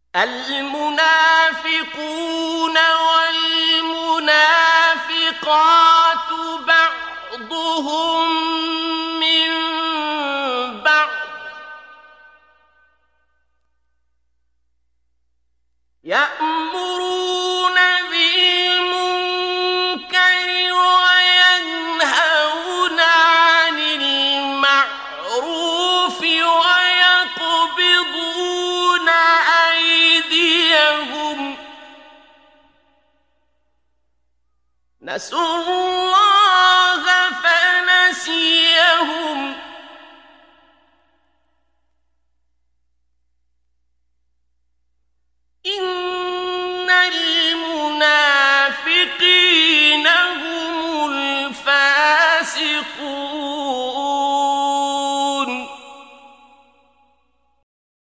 المنافقون والمنافقات بعضهم من بعض يأمرون بالمنكر وينهون عن المعروف ويقبضون أيديهم نسوا الله فنسيهم إن المنافقين هم الفاسقون